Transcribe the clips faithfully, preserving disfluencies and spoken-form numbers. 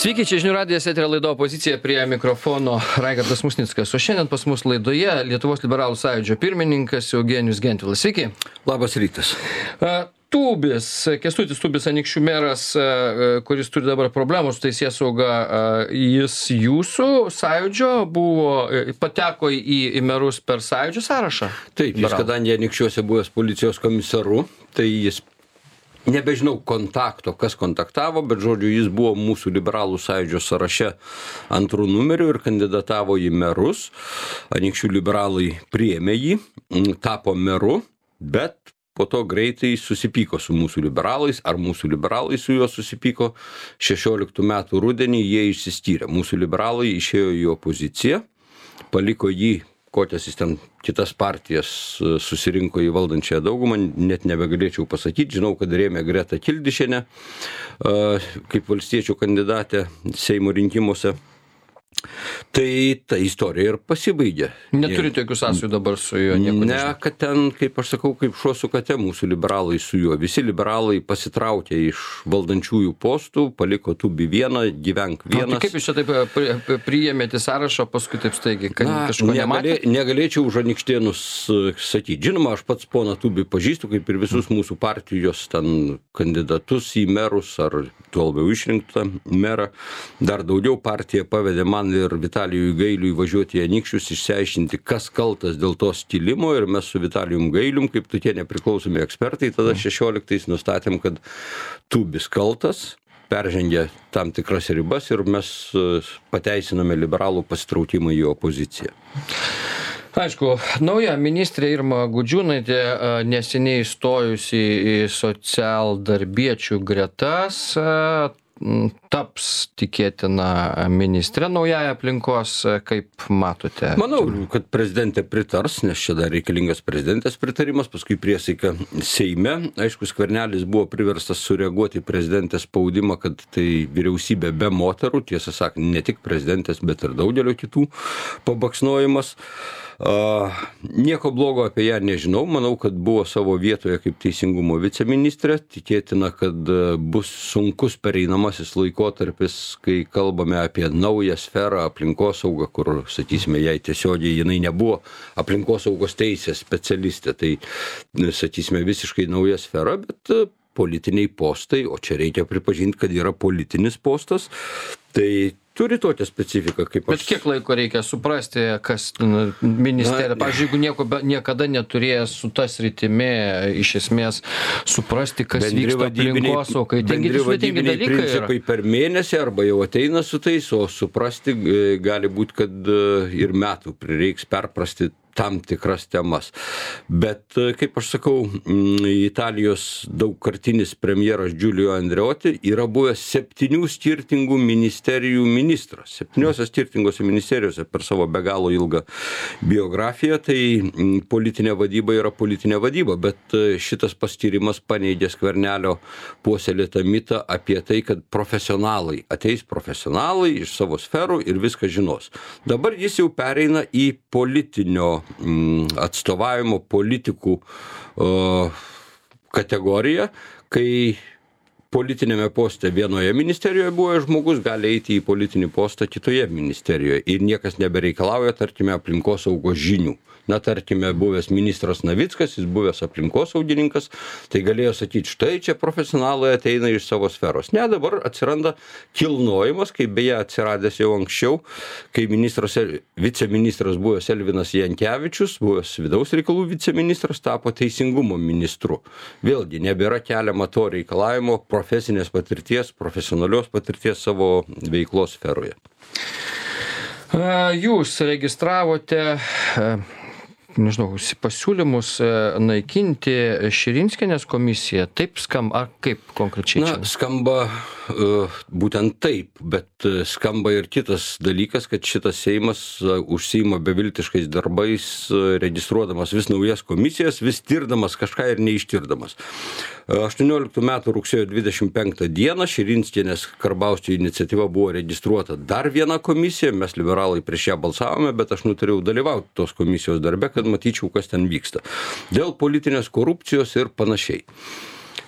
Sveiki, čia žinių radijas, eterio laida Opozicija, prie mikrofono Raigardas Musnickas. O šiandien pas mus laidoje Lietuvos liberalų sąjūdžio pirmininkas Eugenijus Gentvilas. Sveiki. Labas rytas. Tubis, Kęstutis Tubis, Anykščių meras, kuris turi dabar problemų su teisėsauga, jis jūsų sąjūdžio buvo, pateko į, į merus per sąjūdžio sąrašą? Taip, jis kadangi Anykščiuose buvęs policijos komisaru, tai jis nebežinau kontakto, kas kontaktavo, bet žodžiu, jis buvo mūsų liberalų sąjūdžio sąraše antrų numerių ir kandidatavo į merus. Anykščių liberalai priėmė jį, tapo meru, bet po to greitai susipyko su mūsų liberalais, ar mūsų liberalai su juo susipyko. šešioliktų metų rudenį jie išsiskyrė. Mūsų liberalai išėjo į opoziciją, paliko jį, kokias jis ten kitas partijas susirinko į valdančiąją daugumą, net nebegalėčiau pasakyti. Žinau, kad rėmė Gretą Kildišienę kaip valstiečių kandidatę Seimo rinkimuose. Tai ta istorija ir pasibaigė. Neturite jokių sąsajų dabar su juo? Nieko ne, kad ten, kaip aš sakau, kaip šuo su kate, mūsų liberalai su juo. Visi liberalai pasitraukė iš valdančiųjų postų, paliko Tubį vieną, gyvenk vienas. Na, tai kaip jūs čia taip pri, priėmėte sąrašą, paskui taip staigiai, kad Na, kažko negalė, nematėte? Negalėčiau už Anykštėnus sakyti. Žinoma, aš pats poną Tubį pažįstu, kaip ir visus mūsų partijos ten kandidatus į merus, ar tuo labiau išrinktą merą. Dar daugiau partija pavedė man ir Vitalijui Gailiui važiuoti į Anykščius, išsiaiškinti, kas kaltas dėl to stilimo, ir mes su Vitalijum Gailium, kaip tokie nepriklausomi ekspertai, tada šešioliktais nustatėm, kad Tubis kaltas, peržengė tam tikras ribas ir mes pateisiname liberalų pasitraukimą į opoziciją. Aišku, nauja ministrė Irma Gudžiūnaitė, neseniai įstojusi į socialdarbiečių gretas, taps tikėtina ministrė naująja aplinkos, kaip matote? Manau, kad prezidentė pritars, nes čia dar reikalingas prezidentės pritarimas, paskui priesaika Seime. Aišku, Skvernelis buvo priverstas sureaguoti į prezidentės spaudimą, kad tai vyriausybė be moterų, tiesą sakant, ne tik prezidentės, bet ir daugelio kitų pabaksnojimas. Uh, nieko blogo apie ją nežinau, manau, kad buvo savo vietoje kaip teisingumo viceministrė, tikėtina, kad bus sunkus pereinamasis laikotarpis, kai kalbame apie naują sferą aplinkosaugą, kur, sakysime, jai tiesiogiai jinai nebuvo aplinkosaugos teisės specialistė, tai, sakysime, visiškai nauja sfera, bet politiniai postai, o čia reikia pripažinti, kad yra politinis postas, tai turi tokią specifiką, kaip aš. Bet kiek laiko reikia suprasti, kas ministerija, pavyzdžiui, jeigu nieko, niekada neturėjęs su tas rytimi, iš esmės, suprasti, kas vyksta aplinkosaugai. Bendri vadybiniai principai per mėnesį arba jau ateina su tais, o suprasti gali būti, kad ir metų prireiks perprasti tam tikras temas. Bet, kaip aš sakau, Italijos daugkartinis premjeras Giulio Andreotti yra buvęs septynių skirtingų ministerijų ministras. Septyniose skirtingose ministerijose per savo be galo ilgą biografiją, tai politinė vadyba yra politinė vadyba, bet šitas paskyrimas paneigė Skvernelio puoselėtą mitą apie tai, kad profesionalai, ateis profesionalai iš savo sferų ir viską žinos. Dabar jis jau pereina į politinio atstovavimo politikų kategoriją, kai politinėme poste vienoje ministerijoje buvo žmogus, gali eiti į politinį postą kitoje ministerijoje ir niekas nebereikalauja, tarkime, aplinkosaugos žinių. Na, tarkime, buvęs ministras Navickas, jis buvęs aplinkosaugininkas, tai galėjo sakyti, štai čia profesionalai ateina iš savo sferos. Ne, dabar atsiranda kilnojimas, kaip beje atsiradęs jau anksčiau, kai ministras, viceministras buvęs Elvinas Jankevičius, buvęs vidaus reikalų viceministras, tapo teisingumo ministru. Vėlgi, nebėra keliama to reikalavimo profesinės patirties, profesionalios patirties savo veiklos sferoje. Jūs registravote nežinau, pasiūlymus naikinti Širinskienės komisiją. Taip skamba, ar kaip konkrečiai čia? Na, skamba uh, būtent taip, bet skamba ir kitas dalykas, kad šitas Seimas uh, užsiima beviltiškais darbais, uh, registruodamas vis naujas komisijas, vis tirdamas kažką ir neištirdamas. Uh, aštuonioliktų metų rugsėjo dvidešimt penktą dieną Širinskienės Karbauskio iniciatyva buvo registruota dar viena komisija, mes liberalai prieš ją balsavome, bet aš nutariau dalyvauti tos komisijos darbe, kad matyčiau, kas ten vyksta. Dėl politinės korupcijos ir panašiai.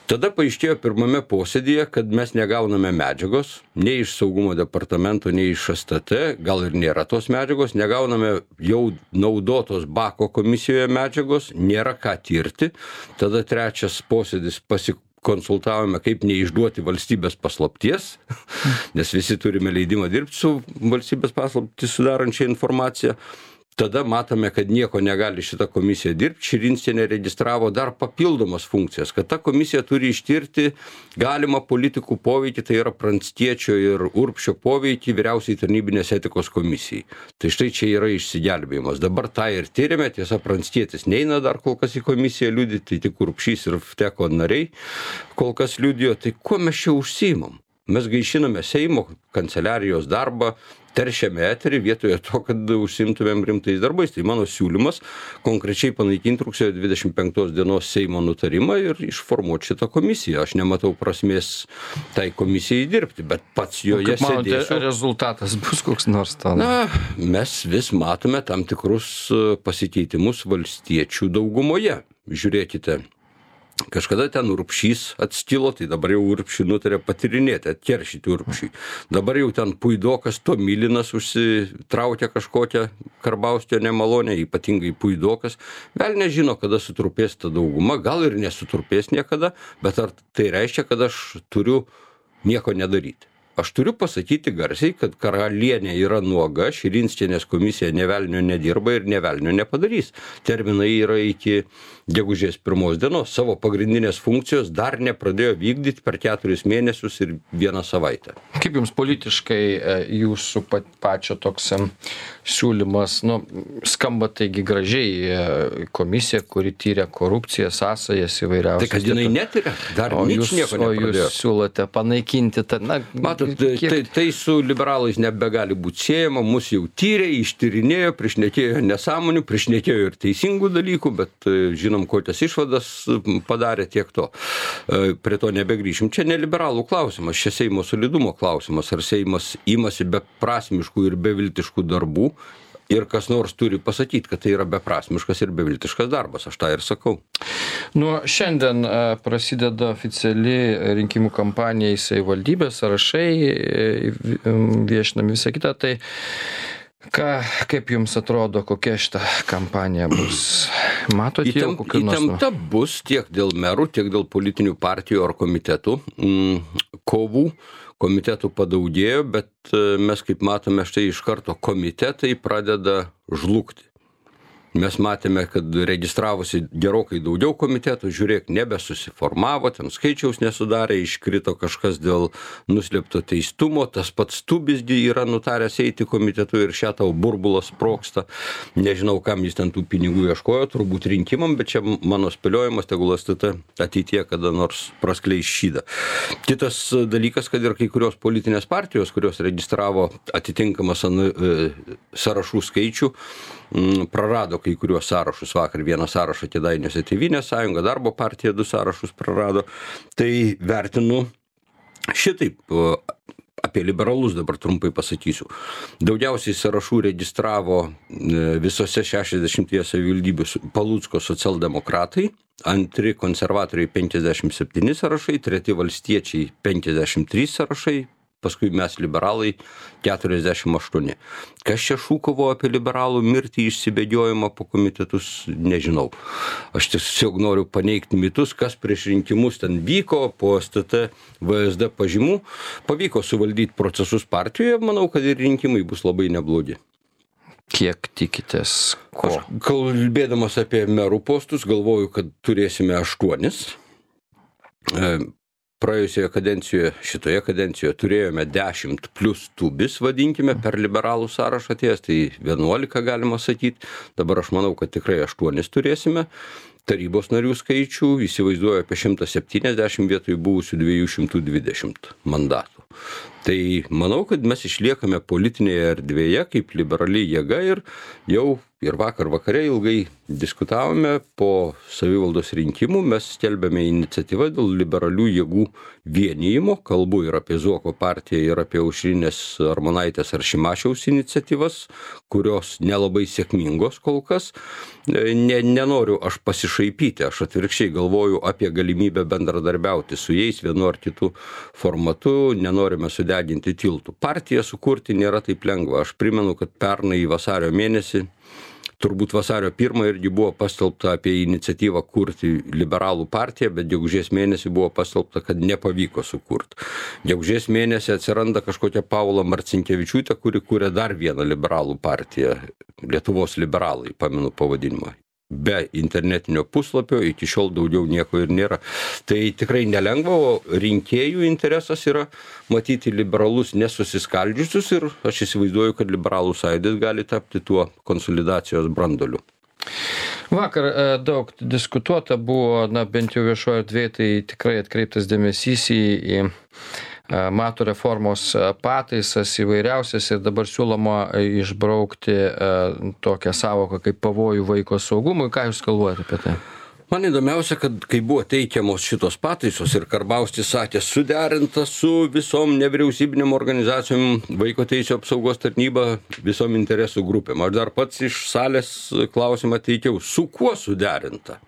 Tada paaiškėjo pirmame posėdėje, kad mes negauname medžiagos, nei iš saugumo departamento, nei iš S T T, gal ir nėra tos medžiagos, negauname jau naudotos Bako komisijoje medžiagos, nėra ką tirti. Tada trečias posėdis pasikonsultavome, kaip neišduoti valstybės paslapties, nes visi turime leidimą dirbti su valstybės paslaptį sudarančia informacija. Tada matome, kad nieko negali šita komisija dirbti. Širinskienė registravo dar papildomas funkcijas, kad ta komisija turi ištirti galimą politikų poveikį, tai yra Pranckiečio ir Urbšio poveikį vyriausiai tarnybinės etikos komisijai. Tai štai čia yra išsigelbėjimas. Dabar tą ir tyrėme, tiesa, Pranckietis neina dar kol kas į komisiją liudyti, tai tik Urbšys ir Vteko nariai kol kas liudijo. Tai kuo mes čia užsiimam? Mes gaišiname Seimo kanceliarijos darbą, teršiame eterį vietoje to, kad užsiimtumėm rimtais darbais. Tai mano siūlymas konkrečiai panaikinti rugsėjo dvidešimt penktos dienos Seimo nutarimą ir išformuoti šitą komisiją. Aš nematau prasmės tai komisijai dirbti, bet pats joje sėdėsiu. Kaip manote, rezultatas bus koks nors tam? Na, mes vis matome tam tikrus pasikeitimus valstiečių daugumoje. Žiūrėkite. Kažkada ten Urbšys atskilo, tai dabar jau Urbšį nutarė patirinėti, atkeršyti Urbšį. Dabar jau ten Puidokas, Tomilinas užsitraukia kažkokią Karbauskio nemalonę, ypatingai Puidokas. Vėl nežino, kada sutrupės ta dauguma, gal ir nesutrupės niekada, bet ar tai reiškia, kad aš turiu nieko nedaryti? Aš turiu pasakyti garsiai, kad karalienė yra nuoga, Širinskienės komisija nė velnio nedirba ir nė velnio nepadarys. Terminai yra iki gegužės pirmos dienos. Savo pagrindinės funkcijos dar nepradėjo vykdyti per keturis mėnesius ir vieną savaitę. Kaip jums politiškai jūsų pačio toks siūlymas, nu, skamba taigi gražiai, komisija, kuri tyria korupciją, sąsajas įvairiausias. Tai kad jinai netyria, dar nič nieko nepradėjo. O jūs siūlote panaikinti tą, na, matot, kiek... tai, tai su liberalais nebegali būti siejama, mus jau tyrė, ištyrinėjo, prišnekėjo nesąmonių, prišnekėjo ir teisingų dalykų, bet žinom, kokias išvadas padarė, tiek to. Prie to nebegrįšim. Čia ne liberalų klausimas, čia Seimo solidumo klausimas, ar Seimas imasi beprasmiškų ir beviltiškų darbų. Ir kas nors turi pasakyti, kad tai yra beprasmiškas ir beviltiškas darbas. Aš tą ir sakau. Nuo šiandien prasideda oficiali rinkimų kampanija į savivaldybės, sąrašai, viešinami visą kitą. Tai ką, kaip jums atrodo, kokia šita kampanija bus? Matote jau kokių nors? Įtempta bus tiek dėl merų, tiek dėl politinių partijų ar komitetų. Kovų komitetų padaugėjo, bet mes, kaip matome, štai iš karto komitetai pradeda žlugti. Mes matėme, kad registravosi gerokai daugiau komitetų, žiūrėk, nebesusiformavo, ten skaičiaus nesudarė, iškrito kažkas dėl nuslėpto teistumo, tas pats Tubis yra nutaręs eiti komitetu ir šią tau burbulas sprogsta. Nežinau, kam jis ten tų pinigų ieškojo, turbūt rinkimam, bet čia mano spėliojimas, tegul S T T ateityje kada nors praskleis šydą. Kitas dalykas, kad ir kai kurios politinės partijos, kurios registravo atitinkamą sąrašų skaičių, prarado kai kuriuos sąrašus. Vakar vieną sąrašą Kėdainiuose Tėvynės sąjunga, Darbo partija du sąrašus prarado. Tai vertinu šitaip, apie liberalus dabar trumpai pasakysiu. Daugiausiai sąrašų registravo visose šešiasdešimtyje savivaldybių Palucko socialdemokratai, antri konservatoriai penkiasdešimt septyni sąrašai, treti valstiečiai penkiasdešimt trys sąrašai, paskui mes liberalai keturiasdešimt aštuoni. Kas čia šūkavo apie liberalų mirtį, išsibėgiojimą po komitetus, nežinau. Aš tiesiog noriu paneigti mitus, kas prieš rinkimus ten vyko, po S T T V S D pažymų. Pavyko suvaldyti procesus partijoje, manau, kad ir rinkimai bus labai neblogi. Kiek tikitės ko? Aš kalbėdamas apie merų postus, galvoju, kad turėsime aštuonis. Praėjusioje kadencijoje, šitoje kadencijoje turėjome dešimt plus Tubis, vadinkime, per liberalų sąrašą atėjęs, tai vienuolika galima sakyti. Dabar aš manau, kad tikrai aštuonis turėsime. Tarybos narių skaičių įsivaizduoju apie šimtą septyniasdešimt vietoj buvusių dviejų šimtų dvidešimt mandatų. Tai manau, kad mes išliekame politinėje erdvėje kaip liberali jėga ir jau ir vakar vakare ilgai diskutavome po savivaldos rinkimų, mes skelbėme iniciatyvą dėl liberalių jėgų vienijimo, kalbu ir apie Zuoko partiją, ir apie Aušrinės Armonaitės ar Šimašiaus iniciatyvas, kurios nelabai sėkmingos kol kas. Ne, nenoriu aš pasišaipyti, aš atvirkščiai galvoju apie galimybę bendradarbiauti su jais vienu ar kitu formatu, nenorime sudeginti tiltų. Partiją sukurti nėra taip lengva. Aš primenu, kad pernai vasario mėnesį, turbūt vasario pirmą irgi buvo paskelbta apie iniciatyvą kurti liberalų partiją, bet gegužės mėnesį buvo paskelbta, kad nepavyko sukurti. Gegužės mėnesį atsiranda kažkokia Paula Marcinkevičiūtė, kuri kūrė dar vieną liberalų partiją, Lietuvos liberalai, pamenu pavadinimą. Be internetinio puslapio iki šiol daugiau nieko ir nėra. Tai tikrai nelengva, o rinkėjų interesas yra matyti liberalus nesusiskaldžiusius ir aš įsivaizduoju, kad liberalų sąjūdis gali tapti tuo konsolidacijos branduoliu. Vakar daug diskutuota buvo, na bent jau viešoje erdvėje, tai tikrai atkreiptas dėmesys į, į mato reformos pataisas įvairiausias ir dabar siūloma išbraukti tokią savoką kaip pavojų vaiko saugumui. Ką jūs galvojate apie tai? Man įdomiausia, kad kai buvo teikiamos šitos pataisos ir Karbauskis sakė suderinta su visom nevyriausybinėm organizacijom, vaiko teisių apsaugos tarnyba, visom interesų grupėm. Aš dar pats iš salės klausimą teikiau, su kuo suderinta?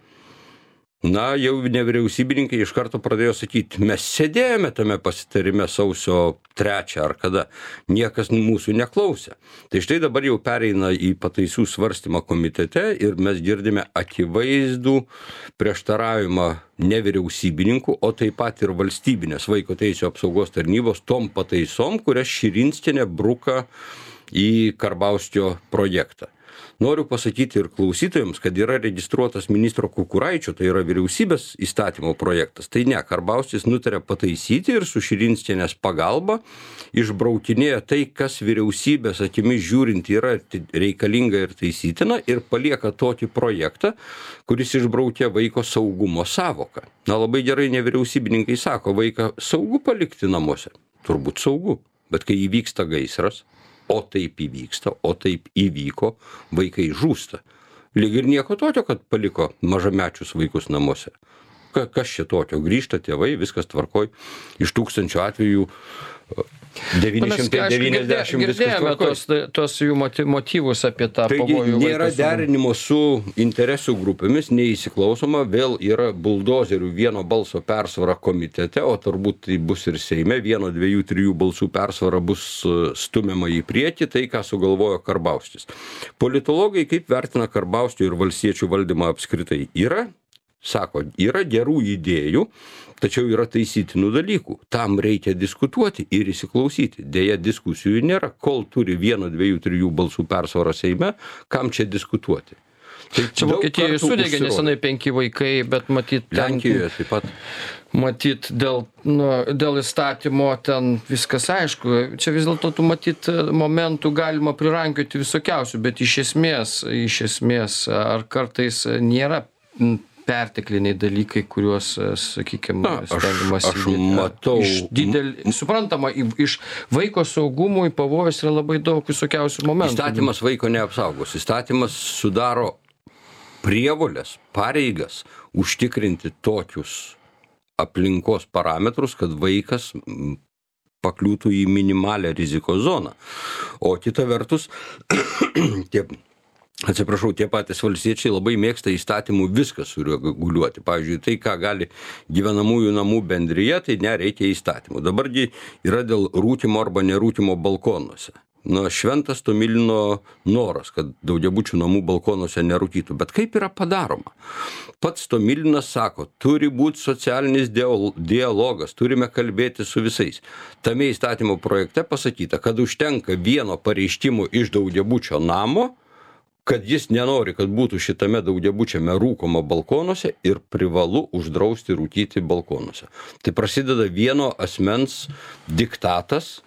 Na, jau nevyriausybininkai iš karto pradėjo sakyti, mes sėdėjome tame pasitarime sausio trečią ar kada, niekas mūsų neklausė. Tai štai dabar jau pereina į pataisų svarstymą komitete ir mes girdime akivaizdų prieštaravimą nevyriausybininkų, o taip pat ir valstybinės vaiko teisių apsaugos tarnybos tom pataisom, kurias Širinskienė bruka į Karbauskio projektą. Noriu pasakyti ir klausytojams, kad yra registruotas ministro Kukuraičio, tai yra vyriausybės įstatymo projektas. Tai ne, Karbauskis nutarė pataisyti ir su Širinskienės pagalba išbraukinėja tai, kas vyriausybės akimis žiūrint yra reikalinga ir taisytina ir palieka tokį projektą, kuris išbraukė vaiko saugumo savoką. Na, labai gerai nevyriausybininkai sako, vaiką saugu palikti namuose. Turbūt saugu, bet kai įvyksta gaisras, o taip įvyksta, o taip įvyko, vaikai žūsta. Lyg ir nieko tokio, kad paliko mažamečius vaikus namuose. Ka, kas čia tokio? Grįžta tėvai, viskas tvarkoj. Iš tūkstančių atvejų devyni šimtai devyniasdešimt viskas tvarkoj. Girdėjome tos, tos jų motyvus apie tą Taigi, pavojų. Nėra derinimo su interesų grupėmis, neįsiklausoma, vėl yra buldozerių vieno balso persvara komitete, o turbūt tai bus ir Seime, vieno, dviejų, trijų balsų persvara bus stumiama į priekį, tai ką sugalvojo Karbauskis. Politologai kaip vertina Karbauskio ir valstiečių valdymą apskritai yra? Sako, yra gerų idėjų, tačiau yra taisytinų dalykų. Tam reikia diskutuoti ir įsiklausyti. Deja, diskusijų nėra. Kol turi vieno, dviejų, trijų balsų persvarą Seime, kam čia diskutuoti? Tai čia Vokietijoje sudegė nesenai penki vaikai, bet matyt... Lenkijoje taip pat. Matyt, dėl, nu, dėl įstatymo ten viskas aišku. Čia vis dėlto tu matyt momentų galima prirankioti visokiausių, bet iš esmės, iš esmės, ar kartais nėra pertekliniai dalykai, kuriuos, sakykime, stengiamas aš, aš matau. Iš didel, suprantama, iš vaiko saugumui pavojus yra labai daug visokiausių momentų. Įstatymas vaiko neapsaugos. Įstatymas sudaro prievolės, pareigas užtikrinti tokius aplinkos parametrus, kad vaikas pakliūtų į minimalę rizikos zoną. O kita vertus, tie Atsiprašau, tie patys valstiečiai labai mėgsta įstatymų viską sureguliuoti. Pavyzdžiui, tai, ką gali gyvenamųjų namų bendrija, tai nereikia įstatymų. Dabargi yra dėl rūkymo arba nerūkymo balkonuose. Nu, šventas Tomilino noras, kad daugiabučių namų balkonuose nerūkytų. Bet kaip yra padaroma? Pats Tomilinas sako, turi būti socialinis dialogas, turime kalbėti su visais. Tame įstatymo projekte pasakyta, kad užtenka vieno pareiškimo iš daugiabučio namo, kad jis nenori, kad būtų šitame daugiabučiame rūkoma balkonuose ir privalu uždrausti rūkyti balkonuose. Tai prasideda vieno asmens diktatas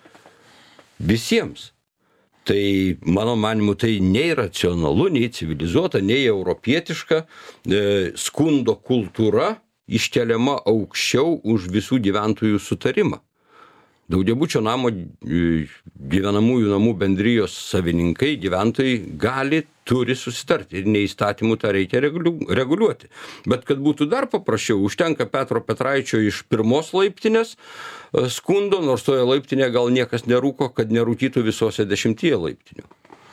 visiems. Tai, mano manimu, tai nei racionalu, nei civilizuota, nei europietiška e, skundo kultūra iškeliama aukščiau už visų gyventojų sutarimą. Daugiabučio namo gyvenamųjų namų bendrijos savininkai, gyventojai gali, turi susitarti ir neįstatymų tą reikia reguliuoti. Bet kad būtų dar paprasčiau, užtenka Petro Petraičio iš pirmos laiptinės skundo, nors toje laiptinėje gal niekas nerūko, kad nerūkytų visose dešimtyje laiptinių.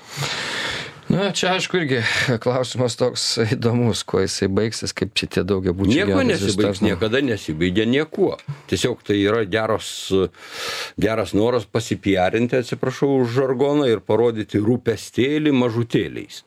Na, čia aišku irgi klausimas toks įdomus, kuo jisai baigsis, kaip čia tie daugiabučiai. Nieko nesibaigs, niekada nesibaigia niekuo. Tiesiog tai yra geros, geras noras pasipiarinti, atsiprašau už žargoną, ir parodyti rūpestėlį mažutėliais.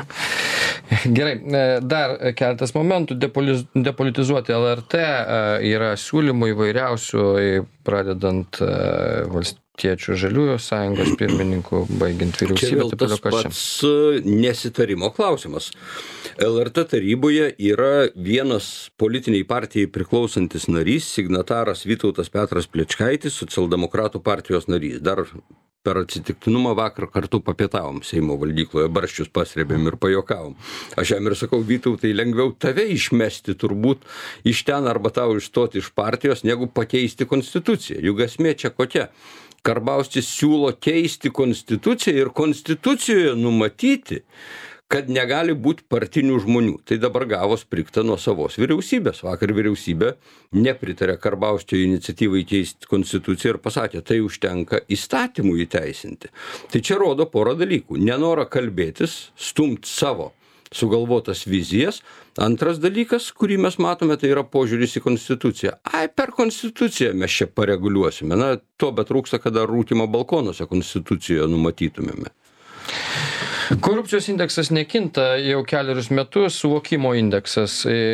Gerai, dar keletas momentų. Depolitizuoti L R T yra siūlymų įvairiausių, pradedant Valstiečių žaliųjų sąjungos pirmininkų, baigiant vyriausybę. Čia vėl tas pats nesitarimo klausimas. L R T taryboje yra vienas politiniai partijai priklausantis narys, signataras Vytautas Petras Plečkaitis, socialdemokratų partijos narys. Dar per atsitiktinumą vakar kartu papietavom Seimo valdykloje, barščius pasrebėm ir pajokavom. Aš jam ir sakau, Vytautai, lengviau tave išmesti turbūt iš ten arba tau išstoti iš partijos, negu pakeisti konstituciją. Juk esmė čia kokia? Karbauskis siūlo keisti konstituciją ir konstitucijoje numatyti, kad negali būti partinių žmonių. Tai dabar gavo spriktą nuo savos vyriausybės. Vakar vyriausybė nepritarė Karbauskio iniciatyvai keisti konstituciją ir pasakė, tai užtenka įstatymų įteisinti. Tai čia rodo porą dalykų. Nenora kalbėtis, stumti savo sugalvotas vizijas. Antras dalykas, kurį mes matome, tai yra požiūris į konstituciją. Ai, per konstituciją mes čia pareguliuosime. Na, to betrūksta, kada rūkymo balkonuose konstitucijoje numatytumėme. Korupcijos indeksas nekinta jau keliarius metus, suvokimo indeksas.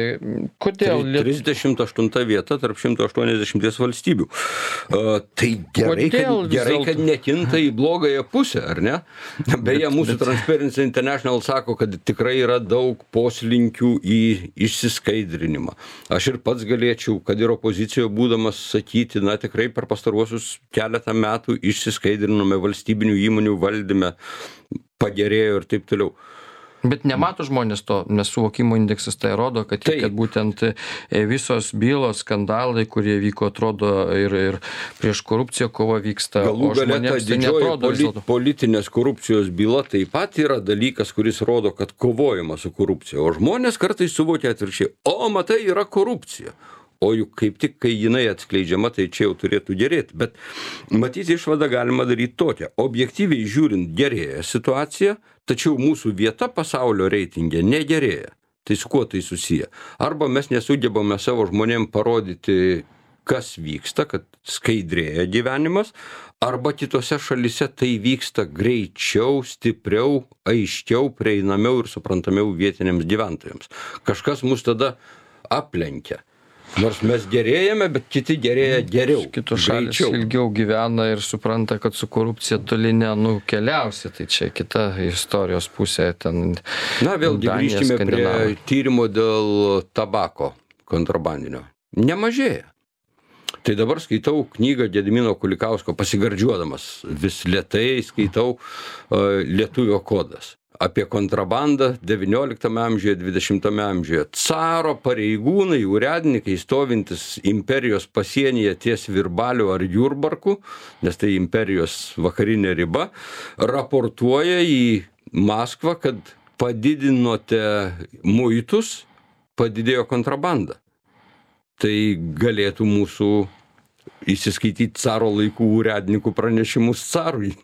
Kodėl? trisdešimt aštunta vieta tarp šimto aštuoniasdešimties valstybių. Uh, tai gerai, kad, gerai kad nekinta į blogąją pusę, ar ne? Beje, mūsų bet... Transparency International sako, kad tikrai yra daug poslinkių į išsiskaidrinimą. Aš ir pats galėčiau, kad ir opozicijoje būdamas sakyti, na tikrai per pastaruosius keletą metų išsiskaidrinome valstybinių įmonių valdyme, pagerėjo ir taip toliau. Bet nemato žmonės to, nes suvokimo indeksas tai rodo, kad, tai. kad būtent visos bylos, skandalai, kurie vyko, atrodo, ir, ir prieš korupciją kova vyksta. Galų gale ta didžioji polit, politinės korupcijos byla taip pat yra dalykas, kuris rodo, kad kovojama su korupcija. O žmonės kartais suvokia atvirkščiai, o matai, yra korupcija. O juk kaip tik, kai jinai atskleidžiama, tai čia jau turėtų gerėti. Bet matyti išvadą galima daryti tokią. Objektyviai žiūrint gerėja situacija, tačiau mūsų vieta pasaulio reitinge negerėja. Tai su kuo tai susiję? Arba mes nesugebame savo žmonėm parodyti, kas vyksta, kad skaidrėja gyvenimas, arba kitose šalise tai vyksta greičiau, stipriau, aiškiau, prieinamiau ir suprantamiau vietiniams gyventojams. Kažkas mus tada aplenkia. Nors mes gerėjame, bet kiti gerėja geriau. Kitos šalis ilgiau gyvena ir supranta, kad su korupcija toli nenukeliausi. Tai čia kita istorijos pusė. Ten Na, vėlgi grįžkime prie tyrimo dėl tabako kontrabandinio. Nemažėja. Tai dabar skaitau knygą Gedimino Kulikausko, pasigardžiuodamas. Vis lėtai skaitau uh, Lietuvio kodas. Apie kontrabandą devynioliktame amžiuje, dvidešimtame amžiuje. Caro pareigūnai, urėdininkai stovintis imperijos pasienyje ties Virbaliu ar Jurbarku, nes tai imperijos vakarinė riba, raportuoja į Maskvą, kad padidinote muitus, padidėjo kontrabanda. Tai galėtų mūsų įsiskaityti caro laikų urėdininkų pranešimus carui.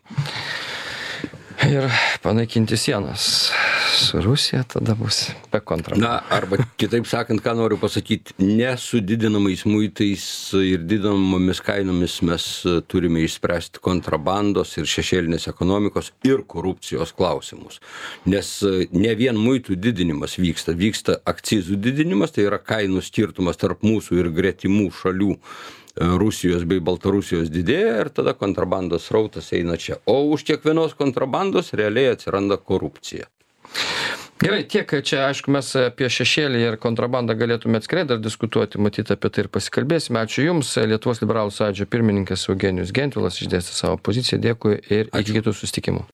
Ir panaikinti sienas su Rusija, tada bus be kontrabandos. Na, arba kitaip sakant, ką noriu pasakyti, ne su didinamais muitais ir didinamomis kainomis mes turime išspręsti kontrabandos ir šešėlinės ekonomikos ir korupcijos klausimus. Nes ne vien muitų didinimas vyksta, vyksta akcizų didinimas, tai yra kainų skirtumas tarp mūsų ir gretimų šalių. Rusijos bei Baltarusijos didėja ir tada kontrabandos srautas eina čia. O už kiekvienos kontrabandos realiai atsiranda korupcija. Gerai, tiek čia, aišku, mes apie šešėlį ir kontrabandą galėtume atskirai dar diskutuoti, matyti apie tai ir pasikalbėsime. Ačiū Jums, Lietuvos liberalų sąjūdžio pirmininkas Eugenijus Gentvilas išdėstė savo poziciją, dėkui ir Ačiū. Iki kitų susitikimų.